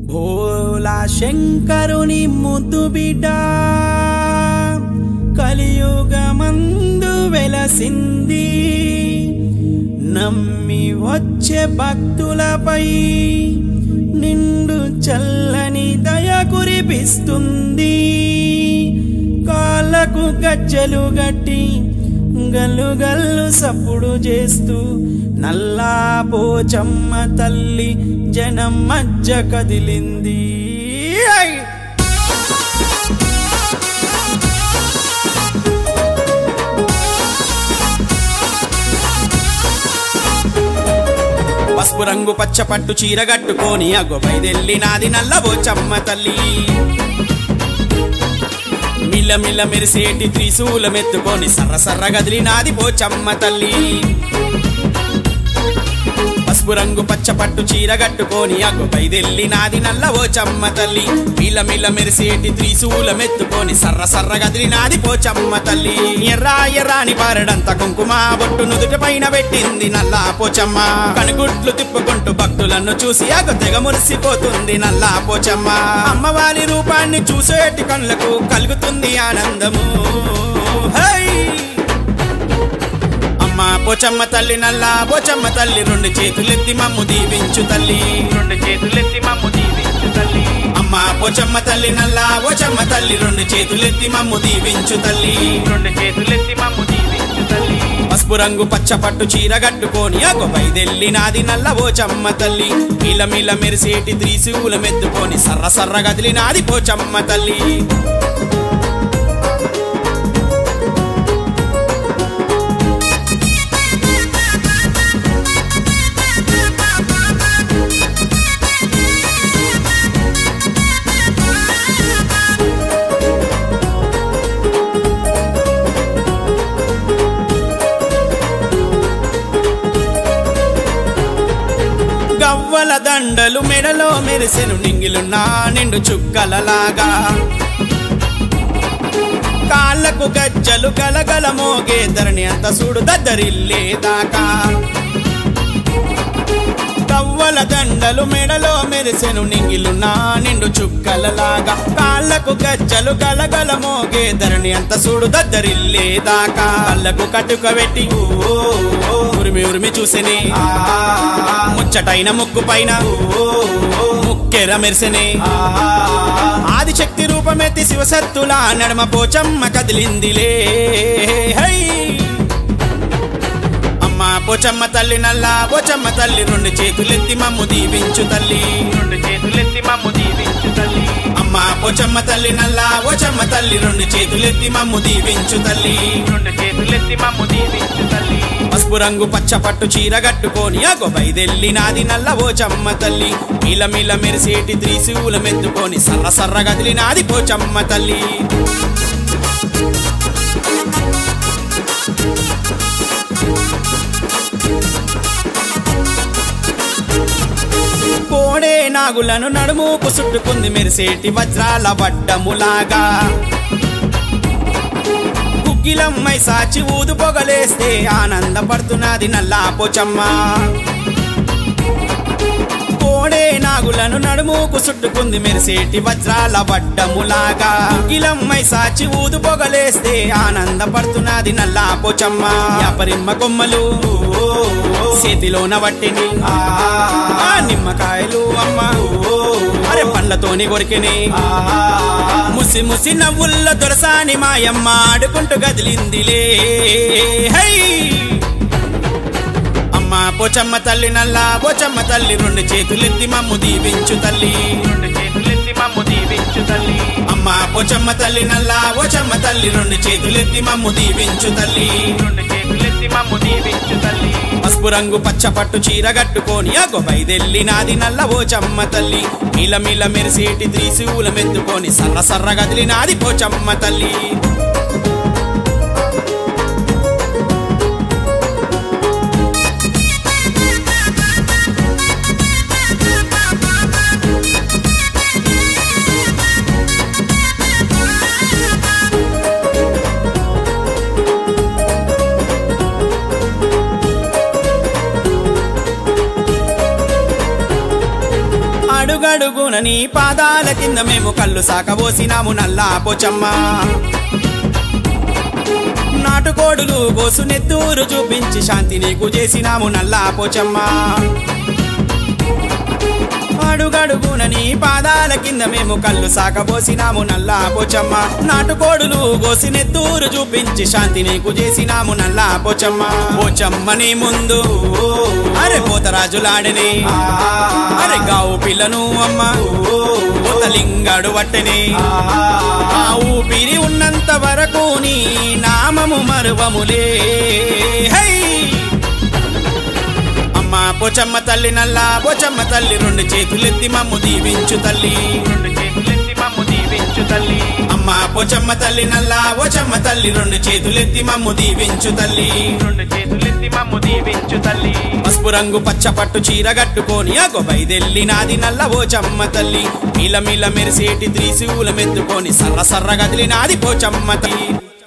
భోలా శంకరుని ముద్దు బిడ్డ కలియుగమందు వెలసింది. నమ్మి వచ్చే భక్తులపై నిండు చల్లని దయ కురిపిస్తుంది. కాళ్ళకు గజ్జలు గట్టి గల్లు గల్లు సప్పుడు చేస్తూ నల్లా పోచమ్మ తల్లి జనం మధ్య కదిలింది. పసుపు రంగు పచ్చ పట్టు చీర కట్టుకొని అగో బయదెల్లినాది నల్ల పోచమ్మ తల్లి. మిల్ల మిల్ల మెరిసేటి త్రిశూలమెత్తుకొని సర్ర సర్ర గదిలినాది పోచమ్మ తల్లి. పసుపు రంగు పచ్చ పట్టు చీర కట్టుకొని అగో బయదెల్లినాది నల్ల పోచమ్మ తల్లి. మిల్ల మిల్ల మెరిసేటి త్రిశూలమెత్తుకొని సర్ర సర్ర గదిలినాది పోచమ్మ తల్లి. ఎర్రా ఎర్రాని పారడంత కుంకుమ బొట్టు నుదుట పైన పెట్టింది నల్లా పోచమ్మ. కనుగుడ్లు తిప్పుకుంటూ భక్తులను చూసి అగో తెగ మురిసిపోతుంది నల్లా పోచమ్మ. అమ్మవారి రూపాన్ని చూసేటి కళ్ళకు కలుగుతుంది ఆనందము. అమ్మా పోచమ్మ తల్లి నల్లా పోచమ్మ తల్లి రెండు చేతులెత్తి మమ్ము దీవించు తల్లి. రెండు చేతులెత్తి మమ్ము దీవించు తల్లి. అమ్మా పోచమ్మ తల్లి నల్లా పోచమ్మ తల్లి రెండు చేతులెత్తి మమ్ము దీవించు తల్లి. రెండు చేతులెత్తి మమ్ము దీవించు తల్లి. పసుపు రంగు పచ్చ పట్టు చీర కట్టుకొని అగో బయదెల్లినాది నల్ల పోచమ్మ తల్లి. మిల మిల మెరిసేటి త్రిశూలమెత్తుకొని సర్ర సర్ర గదిలినాది పోచమ్మ తల్లి. గవ్వల దండలు మెడలో మెరిసెను నింగిలున్నా నిండు చుక్కలలాగా. కాళ్ళకు గజ్జలు గలగల మోగే ధరణి అంత చూడు దద్దరిల్లేదాకా. గవ్వల దండలు మెడలో మెరిసెను నింగిలున్నా నిండు చుక్కలలాగా. కాళ్ళకు గజ్జలు గలగల మోగే ధరణి అంత చూడు దద్దరిల్లేదాకా. కళ్ళకు కట్టుక పెట్టి ఉరిమి ఉరిమి చూసిని ముచ్చటైన ముక్కు పైన ముక్కెర మెరిసెనే. ఆదిశక్తి రూపమెత్తి శివసత్తులా నడమ పోచమ్మ కదిలిందిలే. అమ్మా పోచమ్మ తల్లి నల్లా పోచమ్మ తల్లి రెండు చేతులెత్తి మమ్ము దీవించు తల్లి. రెండు చేతులెత్తి మమ్ము దీవించు తల్లి. అమ్మా పోచమ్మ తల్లి నల్లా పోచమ్మ తల్లి రెండు చేతులెత్తి మమ్ము దీవించు తల్లి. రెండు చేతులెత్తి మమ్ము దీవించు తల్లి. పసుపు రంగు పచ్చ పట్టు చీర కట్టుకొని అగో బయదెల్లినాది నల్ల పోచమ్మ తల్లి. మిల మిల మెరిసేటి త్రిశూలమెత్తుకొని సర్ర సర్ర గదిలినాది పోచమ్మ తల్లి. కోడే నాగులను నడుముకు చుట్టుకుంది మెరిసేటి వజ్రాల వడ్డములాగా. గుగ్గిలమ్మై సాచి ఊదు పొగలేస్తే ఆనందపడుతున్నది నల్లా పోచమ్మ. కోడే నాగులను నడుముకు చుట్టుకుంది మెరిసేటి వజ్రాల వడ్డములాగా. గుగ్గిలమ్మై సాచి ఊదు పొగలేస్తే ఆనందపడుతున్నది నల్లా పోచమ్మ. యాపరిమ్మ కొమ్మలు చేతిలోన వట్టిని నిమ్మకాయలు అమ్మ అరే పండ్లతోని కొరికిని. ముసి ముసి నవ్వుల్ల దొరసాని మాయమ్మ ఆడుకుంటూ గదిలిందిలే. అమ్మా పోచమ్మ తల్లి నల్లా పోచమ్మ తల్లి రెండు చేతులెత్తి మమ్ము దీవించు తల్లి. రెండు చేతులెత్తి మమ్ము దీవించు తల్లి. అమ్మా పోచమ్మ తల్లి నల్లా పోచమ్మ తల్లి రెండు చేతులెత్తి మమ్ము దీవించు తల్లి. రెండు చేతులెత్తి మమ్ము దీవించు తల్లి. పసుపు రంగు పచ్చ పట్టు చీర కట్టుకొని అగో బయదెల్లినాది నల్ల పోచమ్మ తల్లి. మిల మిల మెరిసేటి త్రిశూలమెత్తుకొని సర్ర సర్ర గదిలినాది పోచమ్మ తల్లి. అడుగడుగున నీ పాదాల కింద మేము కళ్ళు సాకబోసినాము నల్లా పోచమ్మ నాటుకోడులు గోసు నెత్తూరు చూపించి శాంతి నీకు చేసినాము నల్లా పోచమ్మ అడుగడుగున నీ పాదాల కింద మేము కళ్ళు సాకబోసినాము నల్లా పోచమ్మ నాటుకోడులు గోసి నెత్తూరు చూపించి శాంతి నీకు చేసినాము నల్లా పోచమ్మ పోచమ్మ నీ ముందు అరే పోతరాజులాడని అరే గావు పిల్లను అమ్మ పోతలింగాడు వట్టని ఆ ఊపిరి ఉన్నంత వరకు నీ నామము మరువములే హై అమ్మా పోచమ్మ తల్లి నల్లా పోచమ్మ తల్లి రెండు చేతులెత్తి మమ్ము దీవించు తల్లి రెండు చేతులెత్తి మమ్ము దీవించు తల్లి అమ్మా పోచమ్మ తల్లి నల్లా పోచమ్మ తల్లి రెండు చేతులెత్తి మమ్ము దీవించు తల్లి రెండు చేతులెత్తి మమ్ము దీవించు తల్లి పసుపు రంగు పచ్చ పట్టు చీర కట్టుకొని అగో బైదెల్లి నాది నల్ల పోచమ్మ తల్లి మీల మీల మెరిసేటి త్రిశూలం ఎత్తుకొని సర్ర సర్ర గదిలి నాది పోచమ్మ తల్లి